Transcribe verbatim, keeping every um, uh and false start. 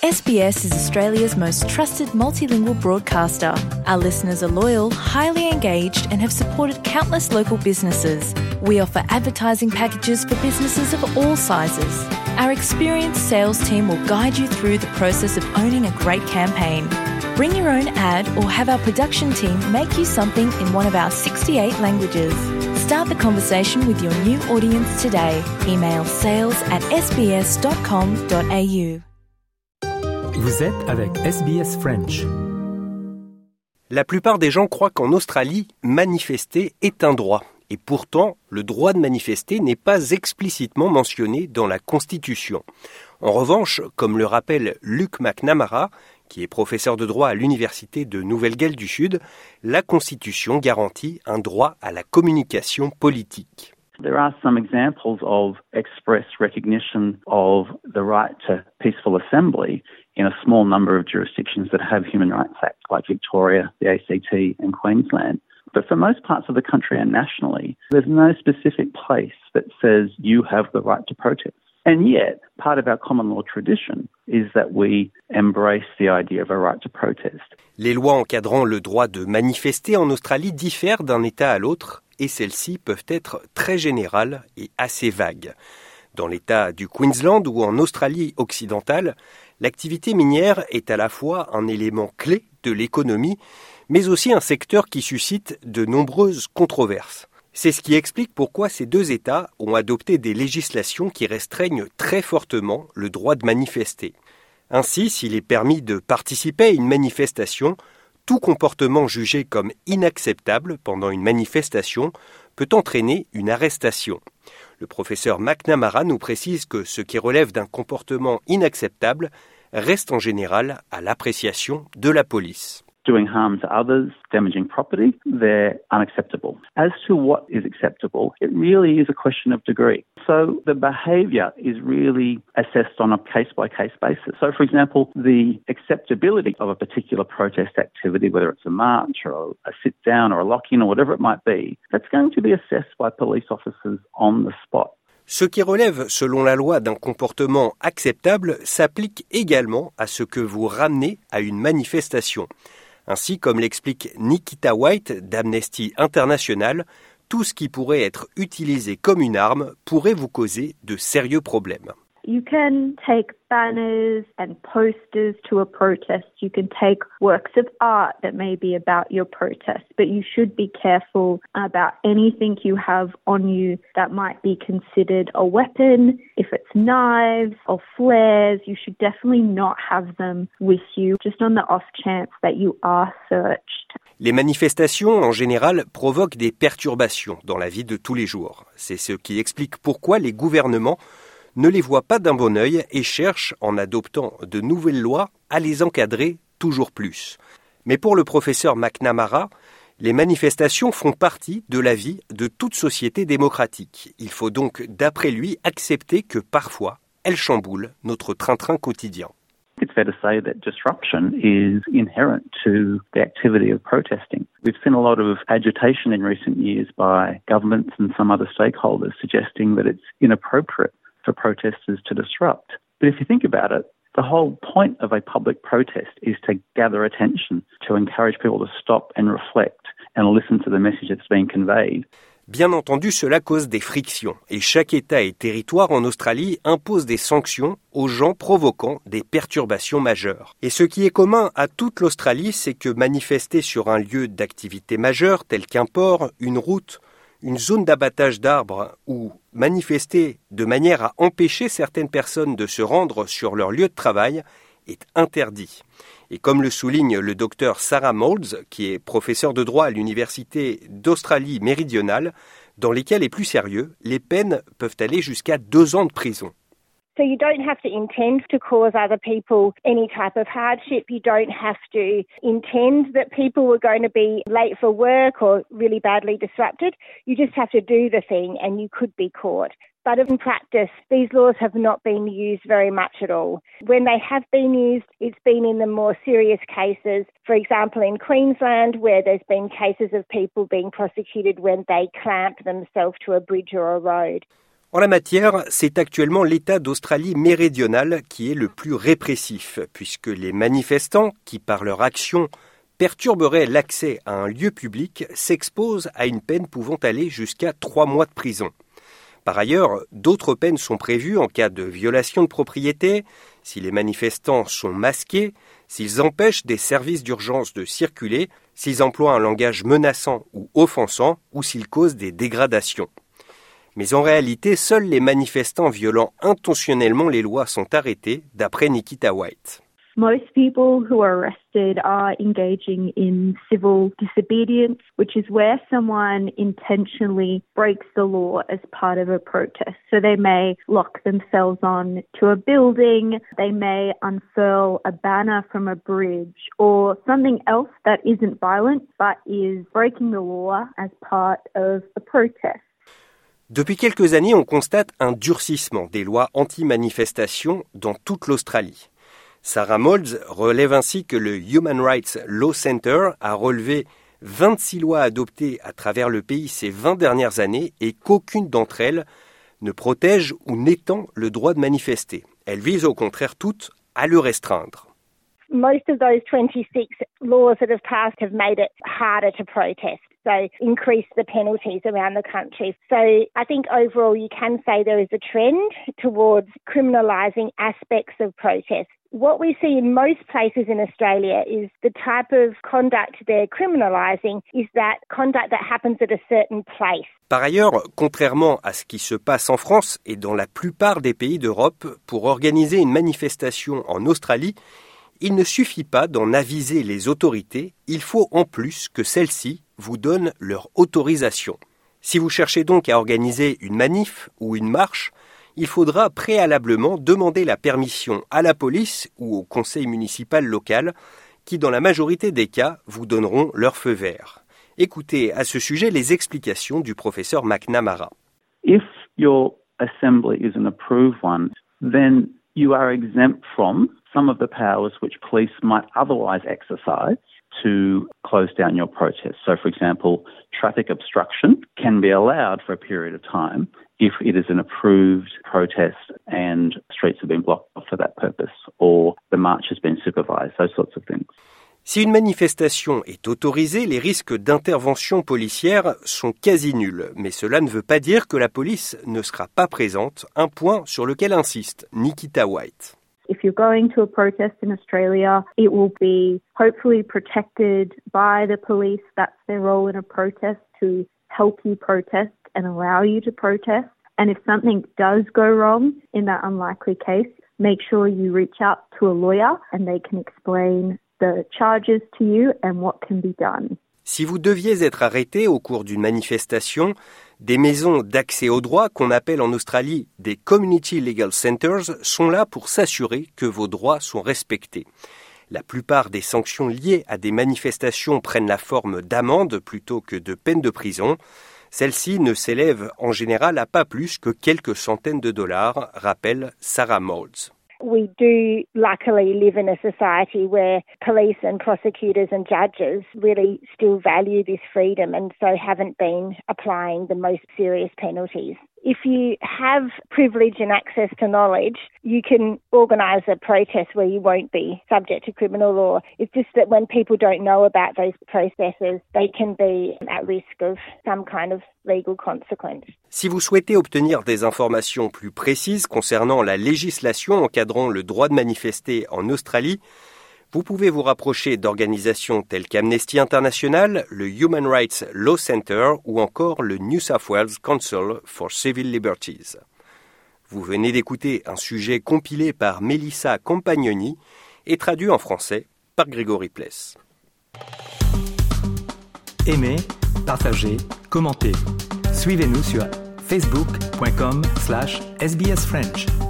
S B S is Australia's most trusted multilingual broadcaster. Our listeners are loyal, highly engaged, and have supported countless local businesses. We offer advertising packages for businesses of all sizes. Our experienced sales team will guide you through the process of owning a great campaign. Bring your own ad or have our production team make you something in one of our sixty-eight languages. Start the conversation with your new audience today. Email sales at s b s dot com dot a u. Vous êtes avec S B S French. La plupart des gens croient qu'en Australie, manifester est un droit. Et pourtant, le droit de manifester n'est pas explicitement mentionné dans la Constitution. En revanche, comme le rappelle Luke McNamara, qui est professeur de droit à l'Université de Nouvelle-Galles du Sud, la Constitution garantit un droit à la communication politique. There are some examples of express recognition of the right to peaceful assembly in a small number of jurisdictions that have human rights acts, like Victoria, the A C T and Queensland. But for most parts of the country and nationally, there's no specific place that says you have the right to protest. And yet, part of our common law tradition is that we embrace the idea of a right to protest. Les lois encadrant le droit de manifester en Australie diffèrent d'un État à l'autre, et celles-ci peuvent être très générales et assez vagues. Dans l'État du Queensland ou en Australie occidentale, l'activité minière est à la fois un élément clé de l'économie, mais aussi un secteur qui suscite de nombreuses controverses. C'est ce qui explique pourquoi ces deux États ont adopté des législations qui restreignent très fortement le droit de manifester. Ainsi, s'il est permis de participer à une manifestation, tout comportement jugé comme inacceptable pendant une manifestation peut entraîner une arrestation. Le professeur McNamara nous précise que ce qui relève d'un comportement inacceptable reste en général à l'appréciation de la police. Doing harm to others, damaging property, they're unacceptable. As to what is acceptable, it really is a question of degree. So the behaviour is really assessed on a case-by-case basis. So, for example, the acceptability of a particular protest activity, whether it's a march or a sit-down or a lock-in or whatever it might be, that's going to be assessed by police officers on the spot. Ce qui relève, selon la loi, d'un comportement acceptable s'applique également à ce que vous ramenez à une manifestation. Ainsi, comme l'explique Nikita White d'Amnesty International, tout ce qui pourrait être utilisé comme une arme pourrait vous causer de sérieux problèmes. You can take banners and posters to a protest. You can take works of art that may be about your protest, but you should be careful about anything you have on you that might be considered a weapon. If it's knives or flares, you should definitely not have them with you, just on the off chance that you are searched. Les manifestations, en général, provoquent des perturbations dans la vie de tous les jours. C'est ce qui explique pourquoi les gouvernements ne les voient pas d'un bon œil et cherchent, en adoptant de nouvelles lois, à les encadrer toujours plus. Mais pour le professeur McNamara, les manifestations font partie de la vie de toute société démocratique. Il faut donc, d'après lui, accepter que parfois, elles chamboulent notre train-train quotidien. It's fair to say that disruption is inherent to the activity of protesting. We've seen a lot of agitation in recent years by governments and some other stakeholders suggesting that it's inappropriate for protesters to disrupt. But if you think about it, the whole point of a public protest is to gather attention, to encourage people to stop and reflect and listen to the message that's being conveyed. Bien entendu, cela cause des frictions et chaque État et territoire en Australie impose des sanctions aux gens provoquant des perturbations majeures. Et ce qui est commun à toute l'Australie, c'est que manifester sur un lieu d'activité majeure tel qu'un port, une route, une zone d'abattage d'arbres ou manifester de manière à empêcher certaines personnes de se rendre sur leur lieu de travail est interdit. Et comme le souligne le docteur Sarah Moulds, qui est professeur de droit à l'Université d'Australie méridionale, dans les cas les plus sérieux, les peines peuvent aller jusqu'à deux ans de prison. So you don't have to intend to cause other people any type of hardship. You don't have to intend that people were going to be late for work or really badly disrupted. You just have to do the thing and you could be caught. But in practice, these laws have not been used very much at all. When they have been used, it's been in the more serious cases. For example, in Queensland, where there's been cases of people being prosecuted when they clamped themselves to a bridge or a road. En la matière, c'est actuellement l'État d'Australie méridionale qui est le plus répressif, puisque les manifestants, qui par leur action perturberaient l'accès à un lieu public, s'exposent à une peine pouvant aller jusqu'à trois mois de prison. Par ailleurs, d'autres peines sont prévues en cas de violation de propriété, si les manifestants sont masqués, s'ils empêchent des services d'urgence de circuler, s'ils emploient un langage menaçant ou offensant, ou s'ils causent des dégradations. Mais en réalité, seuls les manifestants violant intentionnellement les lois sont arrêtés, d'après Nikita White. Most people who are arrested are engaging in civil disobedience, which is where someone intentionally breaks the law as part of a protest. So they may lock themselves on to a building, they may unfurl a banner from a bridge, or something else that isn't violent but is breaking the law as part of a protest. Depuis quelques années, on constate un durcissement des lois anti-manifestation dans toute l'Australie. Sarah Moulds relève ainsi que le Human Rights Law Centre a relevé vingt-six lois adoptées à travers le pays ces vingt dernières années et qu'aucune d'entre elles ne protège ou n'étend le droit de manifester. Elles visent au contraire toutes à le restreindre. Most of those twenty-six laws that have passed have made it harder to protest, so increase the penalties around the country. So I think overall you can say there is a trend towards criminalising aspects of protest. What we see in most places in Australia is the type of conduct they're criminalising is that conduct that happens at a certain place. Par ailleurs, contrairement à ce qui se passe en France et dans la plupart des pays d'Europe, pour organiser une manifestation en Australie, il ne suffit pas d'en aviser les autorités, il faut en plus que celles-ci vous donnent leur autorisation. Si vous cherchez donc à organiser une manif ou une marche, il faudra préalablement demander la permission à la police ou au conseil municipal local, qui dans la majorité des cas vous donneront leur feu vert. Écoutez à ce sujet les explications du professeur McNamara. If your assembly is an approved one, then you are exempt from some of the powers which police might otherwise exercise to close down your protest. So, for example, traffic obstruction can be allowed for a period of time if it is an approved protest and streets have been blocked off for that purpose, or the march has been supervised, those sorts of things. Si une manifestation est autorisée, les risques d'intervention policière sont quasi nuls, mais cela ne veut pas dire que la police ne sera pas présente, un point sur lequel insiste Nikita White. If you're going to a protest in Australia, it will be hopefully protected by the police. That's their role in a protest, to help you protest and allow you to protest. And if something does go wrong in that unlikely case, make sure you reach out to a lawyer and they can explain the charges to you and what can be done. Si vous deviez être arrêté au cours d'une manifestation, des maisons d'accès au droit, qu'on appelle en Australie des Community Legal Centres, sont là pour s'assurer que vos droits sont respectés. La plupart des sanctions liées à des manifestations prennent la forme d'amendes plutôt que de peines de prison. Celles-ci ne s'élèvent en général à pas plus que quelques centaines de dollars, rappelle Sarah Moulds. We do luckily live in a society where police and prosecutors and judges really still value this freedom and so haven't been applying the most serious penalties. If you have privilege and access to knowledge, you can organise a protest where you won't be subject to criminal law. It's just that when people don't know about those processes, they can be at risk of some kind of legal consequence. Si vous souhaitez obtenir des informations plus précises concernant la législation encadrant le droit de manifester en Australie, vous pouvez vous rapprocher d'organisations telles qu'Amnesty International, le Human Rights Law Centre ou encore le New South Wales Council for Civil Liberties. Vous venez d'écouter un sujet compilé par Melissa Compagnoni et traduit en français par Grégory Pless. Aimez, partagez, commentez. Suivez-nous sur facebook point com slash S B S French.